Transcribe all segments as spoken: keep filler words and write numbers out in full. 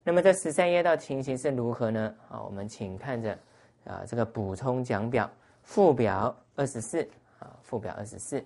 那么这十三业道情形是如何呢？啊，我们请看着啊这个补充讲表附表二十四啊，附表二十四。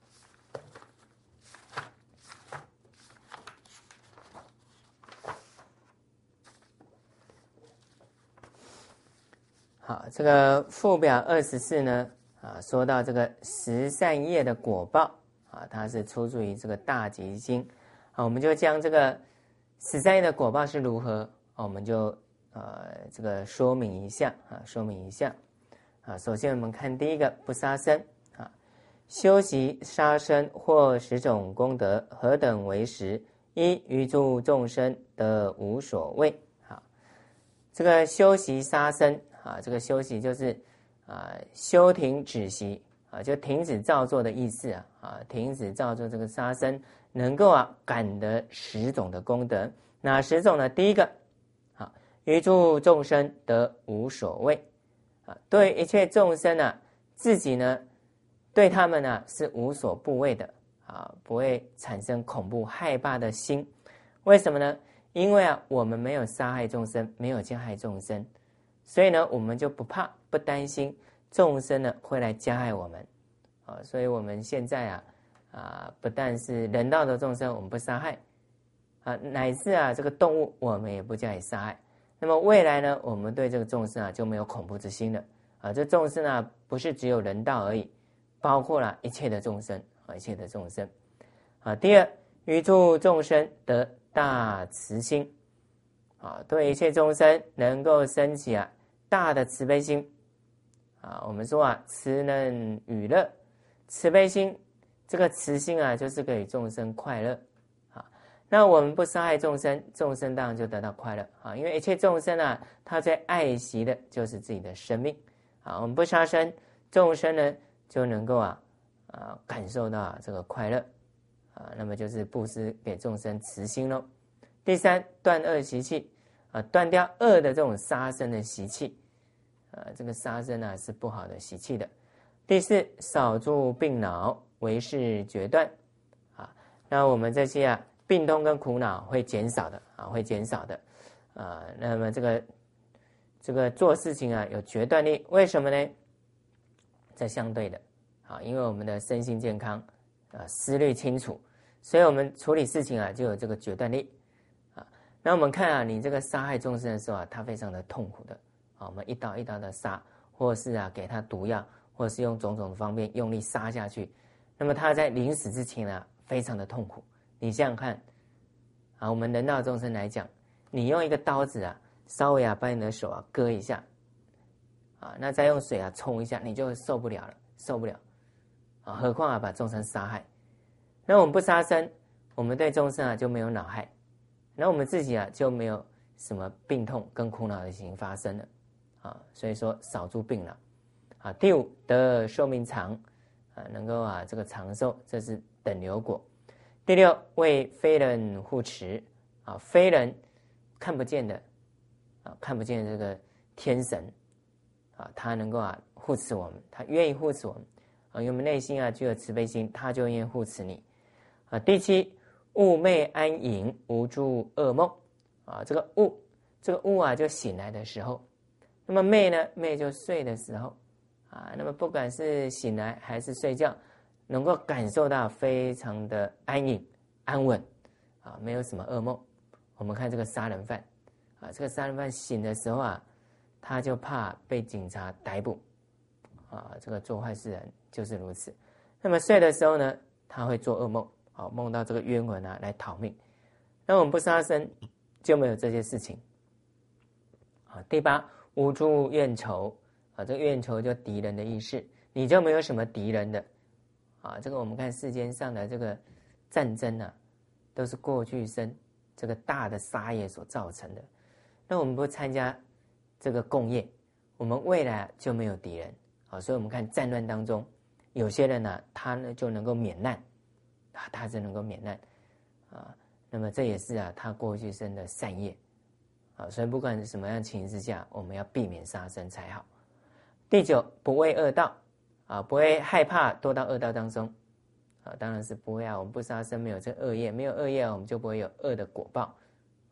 好，这个附表二十四呢，啊，说到这个十善业的果报啊，它是出自于这个大集经啊，我们就将这个十善业的果报是如何，啊、我们就呃这个说明一下啊，说明一下啊。首先我们看第一个不杀生啊，修习杀生或十种功德，何等为十？一于诸众生得无所谓。好，这个修习杀生。啊，这个休息就是啊，休停止息啊，就停止造作的意思啊啊，停止造作这个杀生，能够啊感得十种的功德。哪十种呢？第一个，啊，于诸众生得无所谓啊，对一切众生啊，自己呢，对他们呢是无所不畏的啊，不会产生恐怖害怕的心。为什么呢？因为啊，我们没有杀害众生，没有加害众生。所以呢，我们就不怕、不担心众生呢会来加害我们，啊，所以我们现在啊啊，不但是人道的众生我们不杀害，啊，乃至啊这个动物我们也不加以杀害。那么未来呢，我们对这个众生啊就没有恐怖之心了，啊，这众生啊不是只有人道而已，包括了一切的众生啊，一切的众生。啊，第二，于诸众生得大慈心，啊，对一切众生能够升起啊。大的慈悲心啊，我们说啊，慈能与乐，慈悲心，这个慈心啊，就是给予众生快乐啊。那我们不杀害众生，众生当然就得到快乐啊，因为一切众生啊，他最爱惜的就是自己的生命啊。我们不杀生，众生呢就能够啊啊感受到、啊、这个快乐啊，那么就是布施给众生慈心喽。第三，断恶习气啊，断掉恶的这种杀生的习气。呃，这个杀生啊是不好的习气的。第四，少诸病恼，为是决断啊。那我们这些啊病痛跟苦恼会减少的啊，会减少的啊。那么这个这个做事情啊有决断力，为什么呢？这相对的啊，因为我们的身心健康啊，思虑清楚，所以我们处理事情啊就有这个决断力啊。那我们看啊，你这个杀害众生的时候啊，他非常的痛苦的。啊，我们一刀一刀的杀，或是啊给他毒药，或是用种种方面用力杀下去，那么他在临死之前啊，非常的痛苦。你想想看，啊，我们人道众生来讲，你用一个刀子啊，稍微啊把你的手啊割一下，啊，那再用水啊冲一下，你就受不了了，受不了，啊，何况啊把众生杀害。那我们不杀生，我们对众生啊就没有恼害，那我们自己啊就没有什么病痛跟苦恼的情形发生了。啊，所以说少诸病恼啊。第五，得寿命长啊，能够啊这个长寿，这是等流果。第六，为非人护持啊，非人看不见的啊，看不见这个天神啊，他能够啊护持我们，他愿意护持我们啊，因为我们内心啊具有慈悲心，他就愿意护持你啊。第七，寤寐安隐，无诸噩梦啊，这个寤，这个寤啊就醒来的时候。那么寐呢？寐就睡的时候啊。那么不管是醒来还是睡觉，能够感受到非常的安隐、安稳啊，没有什么噩梦。我们看这个杀人犯啊，这个杀人犯醒的时候啊，他就怕被警察逮捕啊。这个做坏事人就是如此。那么睡的时候呢，他会做噩梦啊，梦到这个冤魂啊来讨命。那我们不杀生，就没有这些事情啊。第八，无诸怨仇啊，这个怨仇就敌人的意思，你就没有什么敌人的啊。这个我们看世间上的这个战争啊，都是过去生这个大的杀业所造成的。那我们不参加这个共业，我们未来就没有敌人啊。所以我们看战乱当中，有些人呢、啊，他呢就能够免难啊，他是能够免难啊。那么这也是啊，他过去生的善业。啊，所以不管是什么样情形之下，我们要避免杀生才好。第九，不畏恶道啊，不会害怕堕到恶道当中啊，当然是不会啊。我们不杀生，没有这恶业，没有恶业，我们就不会有恶的果报啊。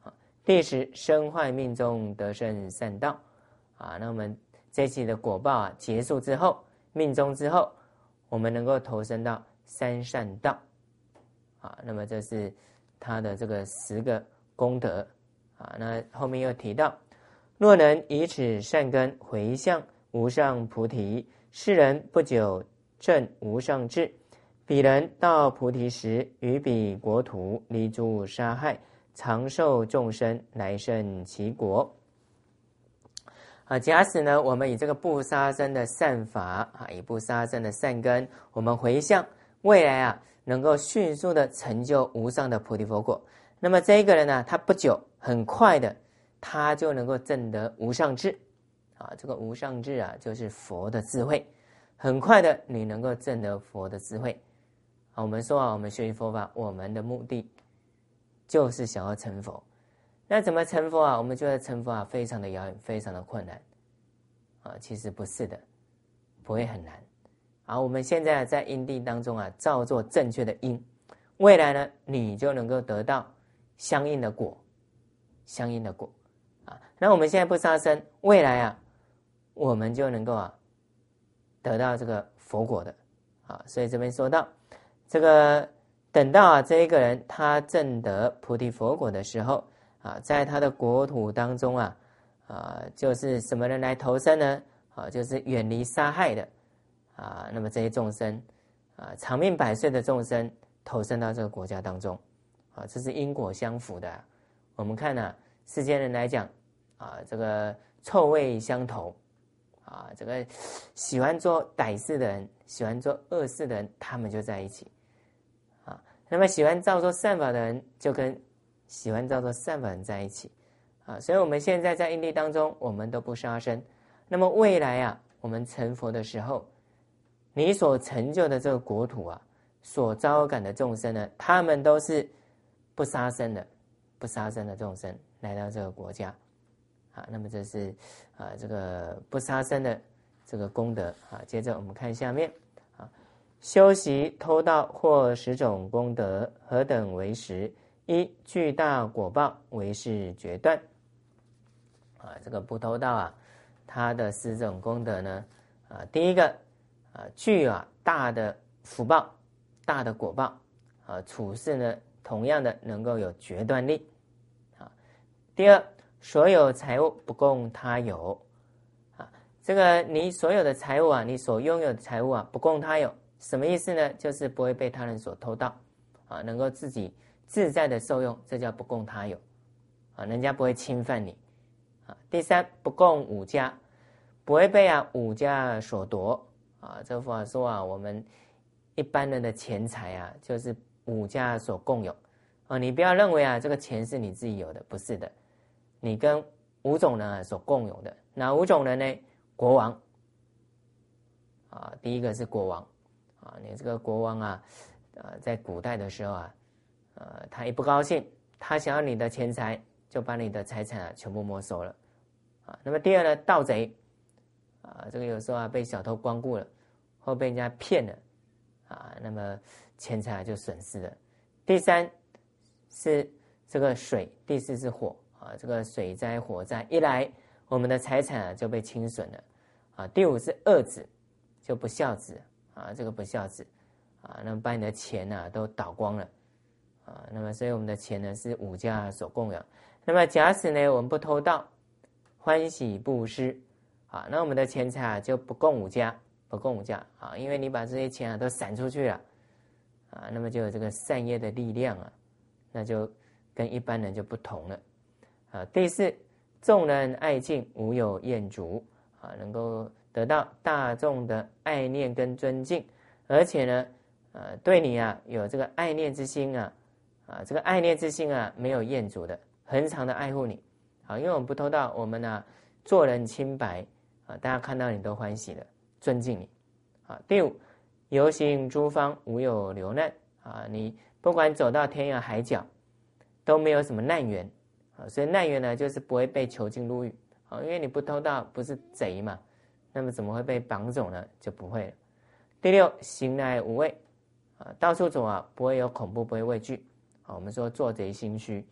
第十，身坏命中得胜善道啊。那我们这一期的果报啊结束之后，命中之后，我们能够投身到三善道啊。那么这是他的这个十个功德啊。那后面又提到，若能以此善根回向无上菩提，是人不久证无上智。彼人到菩提时，于彼国土离诸杀害，长寿众生，来生其国。啊，假使呢，我们以这个不杀生的善法啊，以不杀生的善根，我们回向未来啊，能够迅速的成就无上的菩提佛果。那么这一个人呢，他不久很快的，他就能够证得无上智啊。这个无上智啊，就是佛的智慧。很快的，你能够证得佛的智慧。我们说啊，我们学习佛法，我们的目的就是想要成佛。那怎么成佛啊？我们觉得成佛啊，非常的遥远，非常的困难啊。其实不是的，不会很难啊。我们现在在因地当中啊，照做正确的因，未来呢，你就能够得到相应的果，相应的果啊。那我们现在不杀生，未来啊，我们就能够啊，得到这个佛果的啊。所以这边说到。这个等到啊，这一个人他证得菩提佛果的时候啊，在他的国土当中啊，啊，就是什么人来投生呢？啊，就是远离杀害的啊。那么这些众生啊，长命百岁的众生投生到这个国家当中啊，这是因果相符的啊。我们看呢、啊，世间人来讲啊，这个臭味相投啊，这个喜欢做歹事的人，喜欢做恶事的人，他们就在一起。那么喜欢照做善法的人，就跟喜欢照做善法的人在一起啊。所以我们现在在因地当中，我们都不杀生。那么未来啊，我们成佛的时候，你所成就的这个国土啊，所招感的众生呢，他们都是不杀生的，不杀生的众生来到这个国家啊。那么这是啊这个不杀生的这个功德啊。接着我们看下面。修习偷盗或十种功德，何等为十？一、巨大果报，为是决断。啊，这个不偷盗啊，它的十种功德呢，啊，第一个啊，具啊大的福报，大的果报啊，处事呢，同样的能够有决断力啊。第二，所有财物不供他有啊，这个你所有的财物啊，你所拥有的财物啊，不供他有。什么意思呢？就是不会被他人所偷盗啊，能够自己自在的受用，这叫不供他有啊，人家不会侵犯你啊。第三，不供五家，不会被啊五家所夺啊。这佛法说啊，我们一般人的钱财啊，就是五家所共有啊。你不要认为啊，这个钱是你自己有的，不是的，你跟五种人啊所共有的。哪五种人呢？国王啊，第一个是国王。啊，你这个国王啊，呃，在古代的时候啊，呃，他一不高兴，他想要你的钱财，就把你的财产啊全部没收了，啊。那么第二呢，盗贼，啊，这个有时候啊被小偷光顾了，或被人家骗了，啊，那么钱财就损失了。第三是这个水，第四是火，啊，这个水灾火灾一来，我们的财产啊就被侵损了，啊。第五是恶子，就不孝子。啊，这个不孝子啊，那么把你的钱啊都倒光了啊。那么所以我们的钱呢是五家所供养。那么假使呢我们不偷盗，欢喜布施啊，那我们的钱财啊就不供五家，不供五家啊，因为你把这些钱啊都散出去了啊，那么就有这个善业的力量啊，那就跟一般人就不同了啊。第四，众人爱敬，无有厌足啊，能够得到大众的爱念跟尊敬，而且呢，呃，对你啊有这个爱念之心啊，啊，这个爱念之心啊没有厌足的，恒常的爱护你，啊，因为我们不偷盗，我们呢、啊、做人清白啊，大家看到你都欢喜的，尊敬你，啊。第五，游行诸方无有流难啊，你不管走到天涯海角，都没有什么难缘啊，所以难缘呢就是不会被囚禁入狱啊，因为你不偷盗，不是贼嘛。那么怎么会被绑走呢？就不会了。第六，行来无畏啊，到处走啊，不会有恐怖，不会畏惧啊。我们说做贼心虚，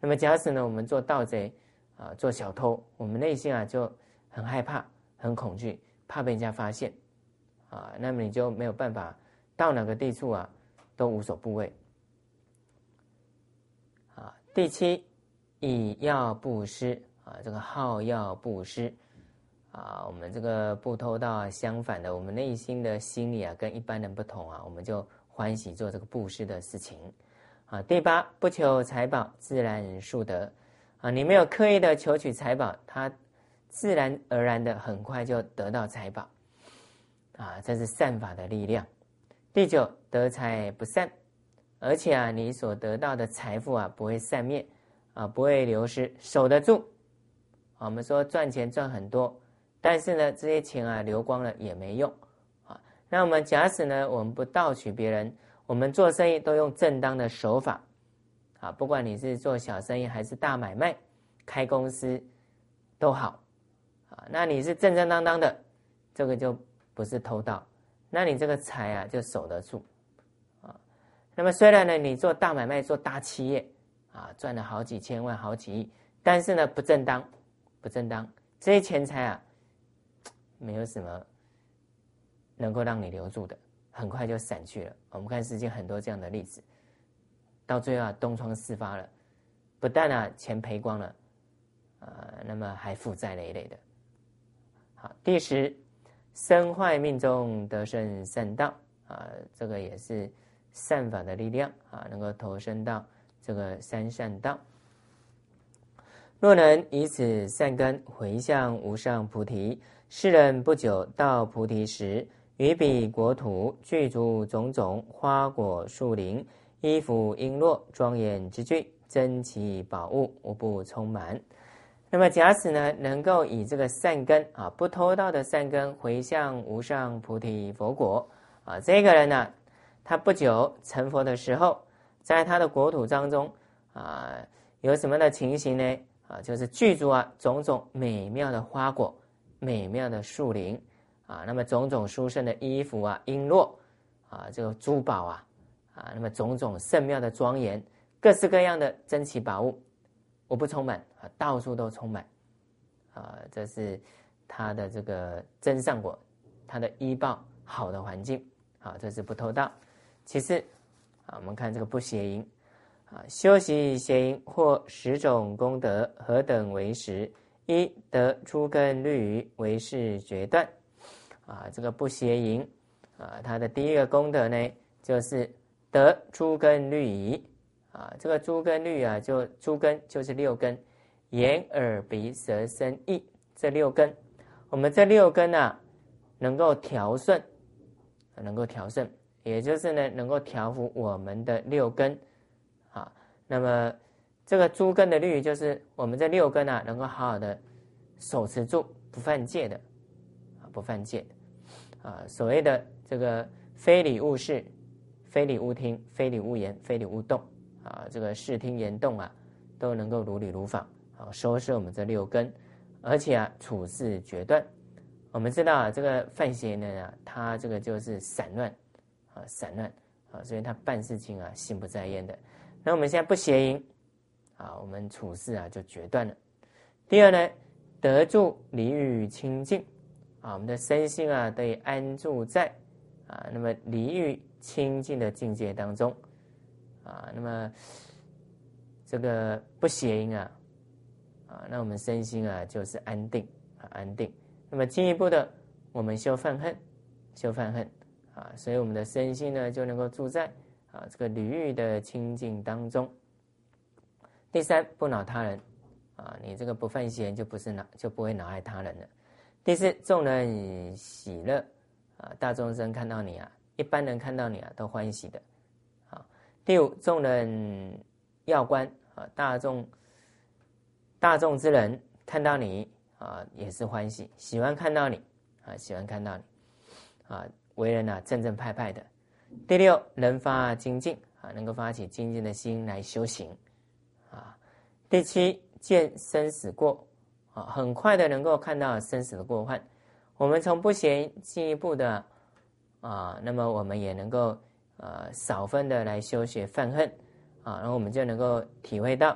那么假使呢，我们做盗贼啊，做小偷，我们内心啊就很害怕、很恐惧，怕被人家发现啊，那么你就没有办法到哪个地处啊都无所不畏啊。第七，以药布施啊，这个好药布施啊，我们这个不偷盗啊，相反的，我们内心的心理啊跟一般人不同啊，我们就欢喜做这个布施的事情啊。第八，不求财宝，自然速得啊，你没有刻意的求取财宝，它自然而然的很快就得到财宝啊，这是善法的力量。第九，得财不散，而且啊，你所得到的财富啊不会散灭啊，不会流失，守得住啊。我们说赚钱赚很多，但是呢，这些钱啊流光了也没用啊。那我们假使呢，我们不盗取别人，我们做生意都用正当的手法啊，不管你是做小生意还是大买卖，开公司都好啊。那你是正正当当的，这个就不是偷盗，那你这个财啊就守得住啊。那么虽然呢，你做大买卖、做大企业啊，赚了好几千万、好几亿，但是呢不正当，不正当，这些钱财啊，没有什么能够让你留住的，很快就散去了。我们看世界很多这样的例子，到最后啊东窗事发了，不但啊钱赔光了，呃，那么还负债累累的。好，第十，身坏命中得生善道啊，这个也是善法的力量啊，能够投身到这个三善道。若能以此善根回向无上菩提，世人不久到菩提时，于彼国土具足种种花果树林，衣服璎珞庄严之具，珍奇宝物无不充满。那么假使呢，能够以这个善根啊，不偷盗的善根回向无上菩提佛国啊，这个人呢、啊，他不久成佛的时候，在他的国土当中啊，有什么的情形呢？啊，就是具足啊种种美妙的花果、美妙的树林啊，那么种种殊胜的衣服啊、璎珞啊，这个珠宝啊啊，那么种种圣妙的庄严，各式各样的珍奇宝物，无不充满啊，到处都充满啊，这是他的这个真善果，他的依报好的环境啊，这是不偷盗。其次啊，我们看这个不邪淫。啊，修习邪淫或十种功德，何等为十？一，得诸根律仪，为是决断。啊，这个不邪淫啊，它的第一个功德呢，就是得诸根律仪。啊，这个诸根律啊，就诸根就是六根，眼耳鼻舌身意这六根，我们这六根啊，能够调顺，能够调顺，也就是呢，能够调伏我们的六根。啊，那么这个诸根的律仪，就是我们这六根啊，能够好好的守持住，不犯戒的，啊，不犯戒的，啊，所谓的这个非礼勿视，非礼勿听，非礼勿言，非礼勿动，啊，这个视听言动啊，都能够如理如法，啊，收摄我们这六根，而且啊，处事决断。我们知道啊，这个犯邪呢啊，他这个就是散乱，啊，散乱，啊，所以他办事情啊，心不在焉的。那我们现在不邪淫啊，我们处事啊就决断了。第二呢，得住离欲清净啊，我们的身心啊得以安住在啊那么离欲清净的境界当中啊，那么这个不邪淫啊啊，那我们身心啊就是安定啊安定。那么进一步的，我们修犯恨，修犯恨啊，所以我们的身心呢就能够住在啊，这个离欲的清净当中。第三，不恼他人啊，你这个不犯邪就不是恼，就不会恼害他人了。第四，众人喜乐啊，大众生看到你啊，一般人看到你啊，都欢喜的。啊，第五，众人要观啊，大众大众之人看到你啊，也是欢喜，喜欢看到你啊，喜欢看到你啊，为人啊正正派派的。第六，能发精进啊，能够发起精进的心来修行啊。第七，见生死过啊，很快的能够看到生死的过患。我们从不邪进一步的啊，那么我们也能够呃少分的来修学犯恨啊，然后我们就能够体会到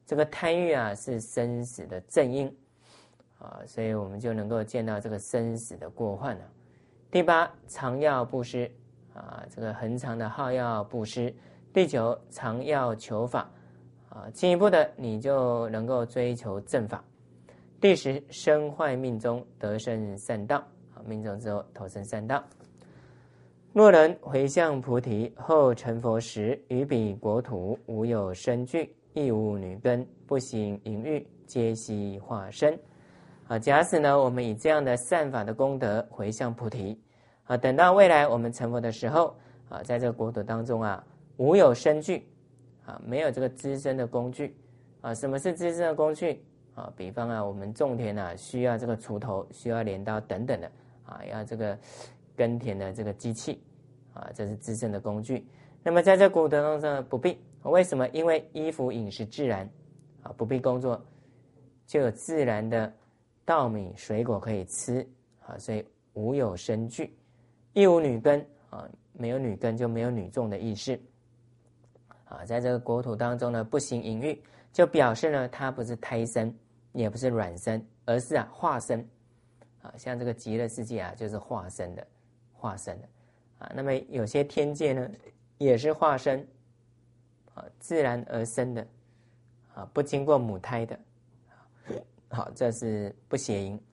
这个贪欲啊是生死的正因啊，所以我们就能够见到这个生死的过患了。第八，常要布施啊，这个恒常的好要布施。第九，常要求法啊，进一步的你就能够追求正法。第十，身坏命中得生善道啊，命中之后投生善道。若人回向菩提后成佛时，于彼国土无有生具，亦无女根，不行淫欲，皆悉化身。啊，假使呢，我们以这样的善法的功德回向菩提啊，等到未来我们成佛的时候啊，在这个国土当中啊，无有生具啊，没有这个滋生的工具啊。什么是滋生的工具啊？比方啊，我们种田啊，需要这个锄头，需要镰刀等等的啊，要这个耕田的这个机器啊，这是滋生的工具。那么在这国土当中不必，为什么？因为衣服饮食自然啊，不必工作，就有自然的稻米水果可以吃啊，所以无有生具，亦无女根啊，没有女根就没有女众的意识啊。在这个国土当中呢，不行淫欲，就表示呢，它不是胎生，也不是卵生，而是啊化身啊。像这个极乐世界啊，就是化身的，化身的啊。那么有些天界呢，也是化身啊，自然而生的啊，不经过母胎的。好，这是不邪淫。